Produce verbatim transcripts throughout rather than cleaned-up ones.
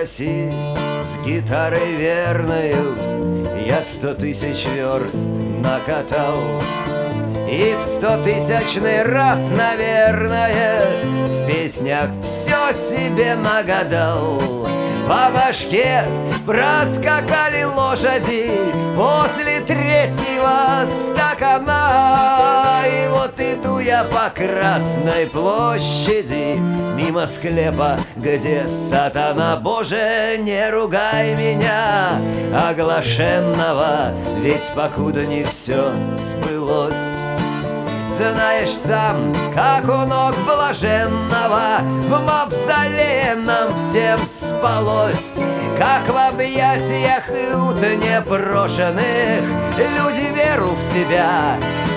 России с гитарой верною я сто тысяч верст накатал. И в стотысячный раз, наверное, в песнях все себе нагадал. По башке проскакали лошади после третьего стакана. И вот иду я по Красной площади, мимо склепа, где сатана. Боже, не ругай меня, оглашенного, ведь покуда не все сбылось. Знаешь сам, как у ног блаженного в мавзолеям всем спалось, как в объятиях ут непрошенных люди веру в тебя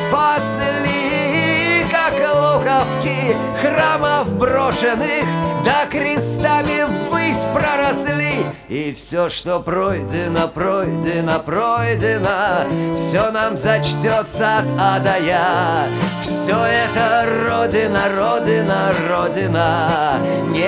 спасли, как луковки храмов брошенных да крестами ввысь проросли. И все, что пройдено, пройдено, пройдено, все нам зачтется от ада я. Все это Родина, Родина, Родина,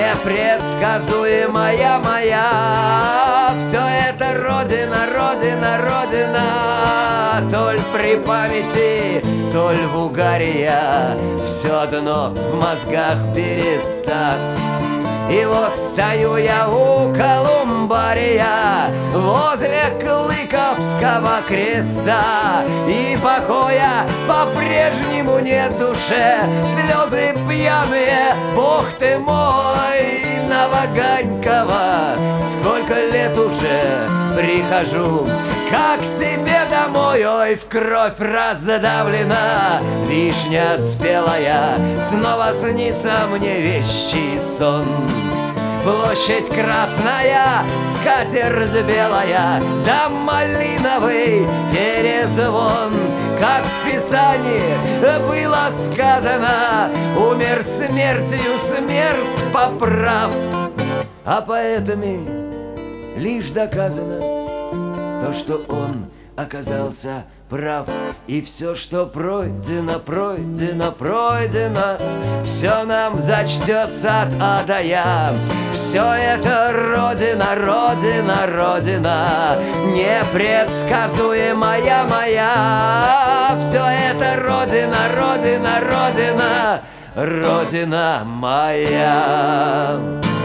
непредсказуемая моя. Все это Родина, Родина, Родина, толь при памяти, толь в угаре я. Все одно в мозгах перестав. И вот стою я у колумбария возле Клыковского креста, и покоя по-прежнему нет в душе, слезы пьяные, бог ты мой, на Ваганькова. Сколько лет уже прихожу как себе домой, ой, в кровь раздавлена вишня спелая, снова снится мне вещий сон. Площадь красная, скатерть белая, да малиновый перезвон. Как в Писании было сказано, умер смертью смерть поправ. А поэтами лишь доказано то, что он оказался прав. И все, что пройдено, пройдено, пройдено, все нам зачтется от ада я. Все это Родина, Родина, Родина, непредсказуемая моя. Все это Родина, Родина, Родина, Родина моя.